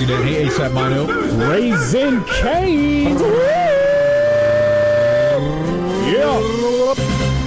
plugging in. Hey, ASAP Mino. Raising Cane's. Yeah.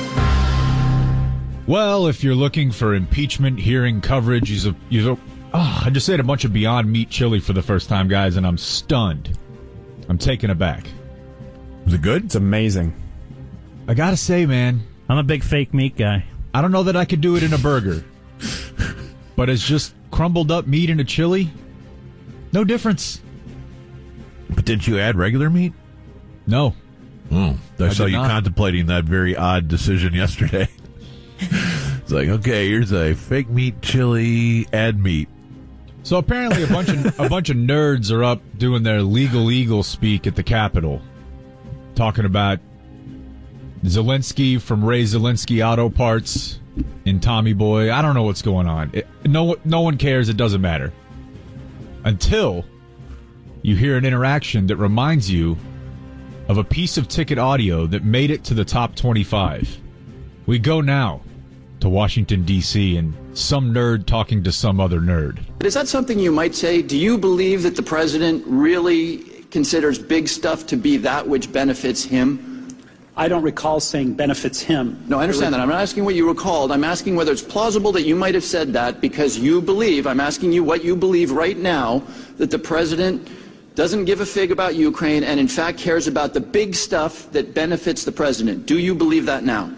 Well, if you're looking for impeachment hearing coverage, I just ate a bunch of Beyond Meat chili for the first time, guys, and I'm stunned. I'm taken aback. Is it good? It's amazing. I gotta say, man, I'm a big fake meat guy. I don't know that I could do it in a burger, but it's just crumbled up meat in a chili. No difference. But didn't you add regular meat? No. Oh, I saw did you not. contemplating that very odd decision yesterday. It's like, okay, here's a fake meat chili, add meat. So apparently a bunch of nerds are up doing their legal eagle speak at the Capitol, talking about Zelensky from Ray Zelensky Auto Parts and Tommy Boy. I don't know what's going on. No one cares. It doesn't matter. Until you hear an interaction that reminds you of a piece of ticket audio that made it to the top 25. We go now to Washington, D.C., and some nerd talking to some other nerd. Is that something you might say? Do you believe that the president really considers big stuff to be that which benefits him? I don't recall saying benefits him. No, I understand that. I'm not asking what you recalled. I'm asking whether it's plausible that you might have said that because you believe, I'm asking you what you believe right now, that the president doesn't give a fig about Ukraine and in fact cares about the big stuff that benefits the president. Do you believe that now?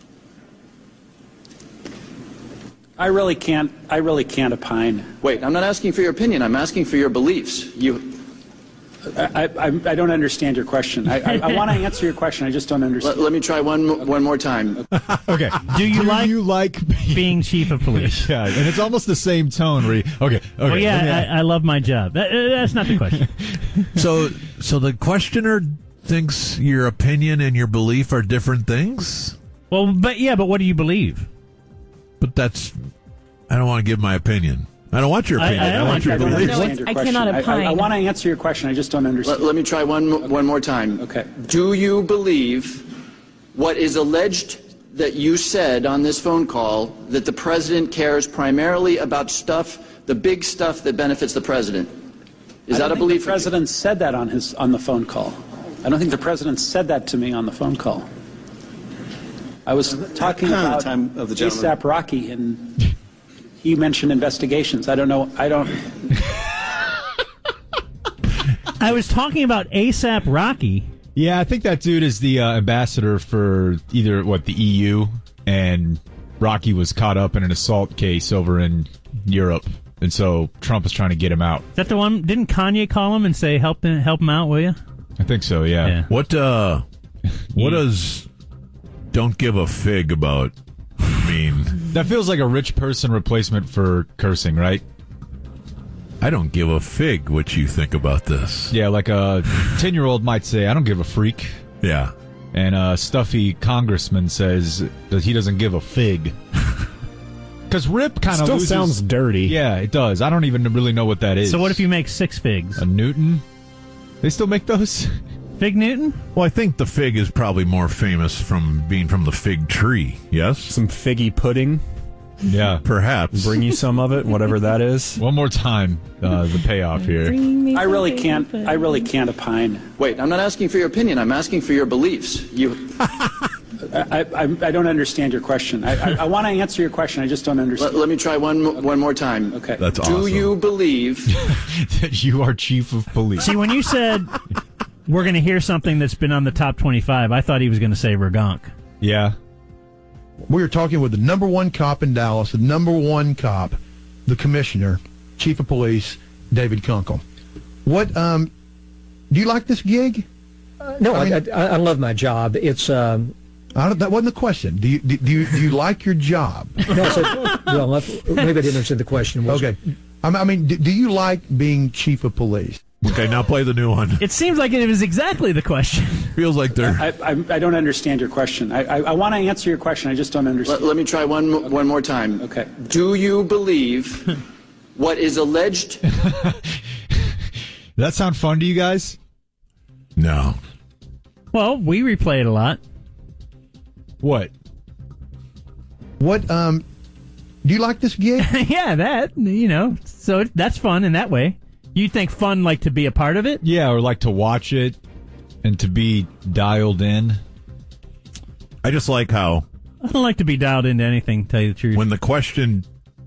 I really can't opine. Wait, I'm not asking for your opinion. I'm asking for your beliefs. I don't understand your question. I want to answer your question. I just don't understand. Let me try one more time. Okay. Do you like being chief of police? Yeah, and it's almost the same tone. Where okay. Oh yeah, I love my job. That's not the question. So the questioner thinks your opinion and your belief are different things? Well, but what do you believe? But I don't want to give my opinion. I don't want your opinion. I don't want your belief. I cannot opine. I want to answer your question. I just don't understand. Let me try one more time. Okay. Do you believe what is alleged that you said on this phone call, that the president cares primarily about the big stuff that benefits the president? Is that a belief? The president said that on the phone call. I don't think the president said that to me on the phone call. I was talking about ASAP Rocky, and he mentioned investigations. I don't know. I was talking about ASAP Rocky. Yeah, I think that dude is the ambassador for either the EU, and Rocky was caught up in an assault case over in Europe, and so Trump is trying to get him out. Is that the one? Didn't Kanye call him and say help him out, will you? I think so. Yeah. What does "don't give a fig" about mean? That feels like a rich person replacement for cursing, right? I don't give a fig what you think about this. Yeah, like a 10-year-old might say, I don't give a freak. Yeah. And a stuffy congressman says that he doesn't give a fig. Because Rip kind of still sounds dirty. Yeah, it does. I don't even really know what that is. So what if you make 6 figs? A Newton? They still make those? Fig Newton? Well, I think the fig is probably more famous from being from the fig tree, yes? Some figgy pudding. Yeah. Perhaps. Bring you some of it, whatever that is. One more time, the payoff here. I really can't opine. Wait, I'm not asking for your opinion. I'm asking for your beliefs. I don't understand your question. I want to answer your question. I just don't understand. Let me try one more time. Okay. That's awesome. Do you believe that you are chief of police? See, when you said we're going to hear something that's been on the top 25, I thought he was going to say Ragonk. Yeah. We were talking with the number one cop in Dallas, the number one cop, the commissioner, chief of police, David Kunkel. What, do you like this gig? No, I love my job. It's, that wasn't the question. Do you like your job? No, I said, well, maybe I didn't understand the question. Okay. I mean, do you like being chief of police? Okay, now play the new one. It seems like it was exactly the question. Feels like they're... I don't understand your question. I want to answer your question. I just don't understand. Let me try one more time. Okay. Do you believe what is alleged... Does that sound fun to you guys? No. Well, we replay it a lot. What? What, do you like this gig? Yeah, that, so that's fun in that way. You think fun like to be a part of it? Yeah, or like to watch it and to be dialed in. I just like how I don't like to be dialed into anything, to tell you the truth. when the question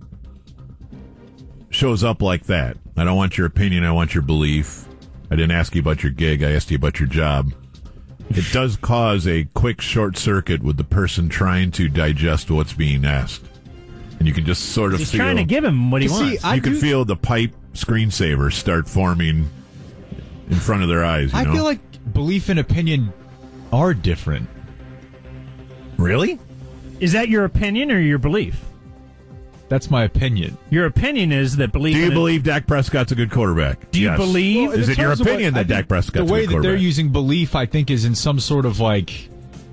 shows up like that, I don't want your opinion, I want your belief. I didn't ask you about your gig, I asked you about your job. It does cause a quick short circuit with the person trying to digest what's being asked. And you can just sort of He's feel... trying to give him what he You see, wants. you can feel the pipe screensavers start forming in front of their eyes, you know? I feel like belief and opinion are different. Really? Is that your opinion or your belief? That's my opinion. Your opinion is that belief. Do you believe Dak Prescott's a good quarterback? Do you believe? Is in it your terms of opinion what- I that Dak think Prescott's the way a good that they're quarterback? using belief, I think, is in some sort of like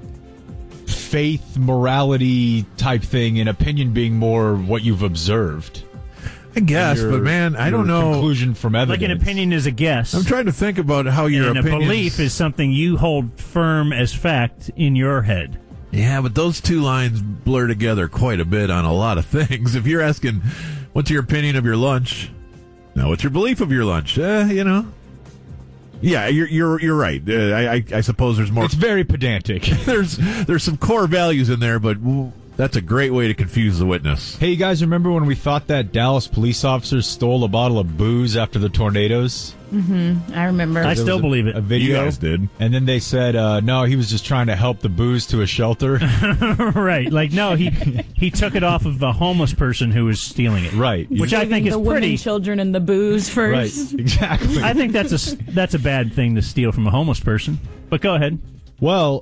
faith, morality type thing, and opinion being more what you've observed. I guess, Your- but man, I your don't know. Conclusion from evidence. Like an opinion is a guess. I'm trying to think about how your and opinions... a belief is something you hold firm as fact in your head. Yeah, but those two lines blur together quite a bit on a lot of things. If you're asking, what's your opinion of your lunch? Now, what's your belief of your lunch? You know. Yeah, you're right. I suppose there's more. It's very pedantic. there's some core values in there, but that's a great way to confuse the witness. Hey, you guys remember when we thought that Dallas police officers stole a bottle of booze after the tornadoes? I remember. I still believe it. A video. You guys did. And then they said, no, he was just trying to help the booze to a shelter. Right. Like, no, he took it off of a homeless person who was stealing it. Right. Which I think is the pretty. women, children, and the booze first. Right, exactly. I think that's a bad thing to steal from a homeless person. But go ahead. Well,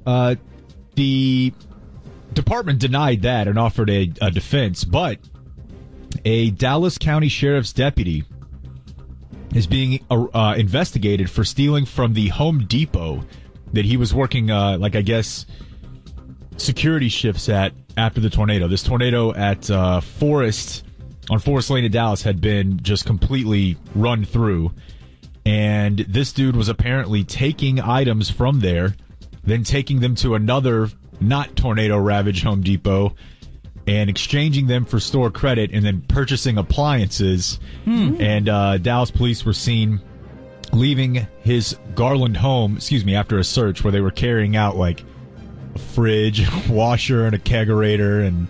the department denied that and offered a defense, but a Dallas County Sheriff's deputy is being investigated for stealing from the Home Depot that he was working, I guess, security shifts at after the tornado. This tornado at on Forest Lane in Dallas had been just completely run through. And this dude was apparently taking items from there, then taking them to another not tornado-ravaged Home Depot and exchanging them for store credit and then purchasing appliances. And Dallas police were seen leaving his Garland home, after a search where they were carrying out like a fridge, a washer, and a kegerator. And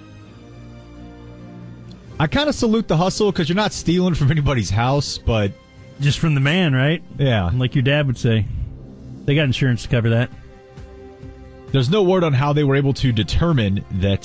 I kind of salute the hustle because you're not stealing from anybody's house, but Just from the man, right? yeah. Like your dad would say. They got insurance to cover that. There's no word on how they were able to determine that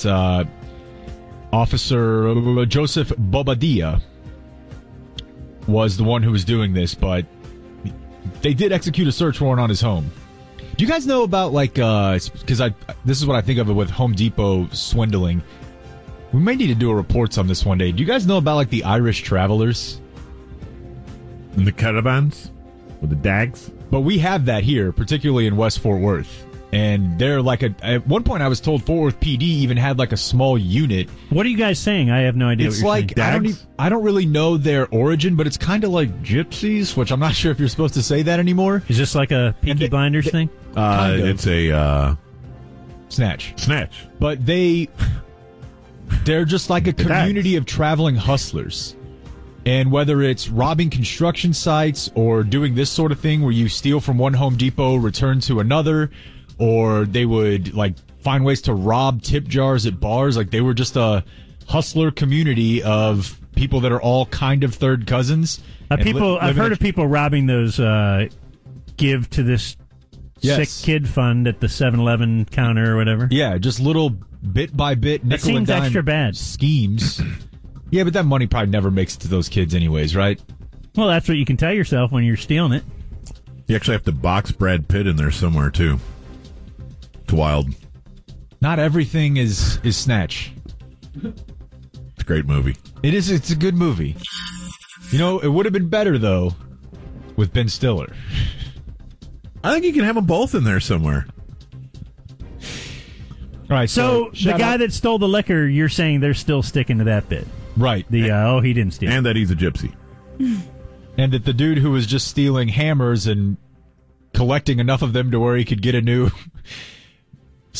Officer Joseph Bobadilla was the one who was doing this, but they did execute a search warrant on his home. Do you guys know about, because this is what I think of it with Home Depot swindling. We may need to do a reports on this one day. Do you guys know about, like, the Irish travelers? And the caravans with the dags. But we have that here, particularly in West Fort Worth. And they're like at one point I was told Fort Worth PD even had like a small unit. What are you guys saying? I have no idea It's what you're like saying. I don't really know their origin, but it's kind of like gypsies, which I'm not sure if you're supposed to say that anymore. Is this like a Peaky Blinders thing? Kind of. It's a Snatch. But They're just like a community of traveling hustlers. And whether it's robbing construction sites or doing this sort of thing where you steal from one Home Depot, return to another, or they would like find ways to rob tip jars at bars. Like they were just a hustler community of people that are all kind of third cousins. I've heard of people robbing those give to this Yes. sick kid fund at the 7-Eleven counter or whatever. Yeah, just little bit by bit That nickel and seems dime extra bad. schemes. Yeah, but that money probably never makes it to those kids anyways, right? Well, that's what you can tell yourself when you're stealing it. you actually have to box Brad Pitt in there somewhere too. It's wild. Not everything is Snatch. It's a great movie. It is. It's a good movie. You know, it would have been better though with Ben Stiller. I think you can have them both in there somewhere. All right. So the guy that stole the liquor, you're saying they're still sticking to that bit. Right. The he didn't steal. And that he's a gypsy. And that the dude who was just stealing hammers and collecting enough of them to where he could get a new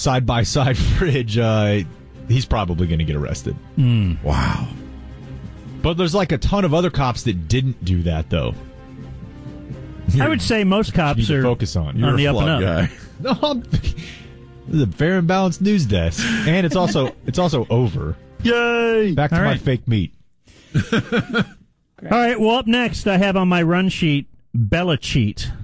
side-by-side fridge, he's probably going to get arrested. Wow. But there's like a ton of other cops that didn't do that, though. I would say most cops are focus on. You're the a up and flawed up. guy. No, this is a fair and balanced news desk, and it's also over. Yay! Back to All my right. fake meat. All right, well, up next, I have on my run sheet Bella Cheat.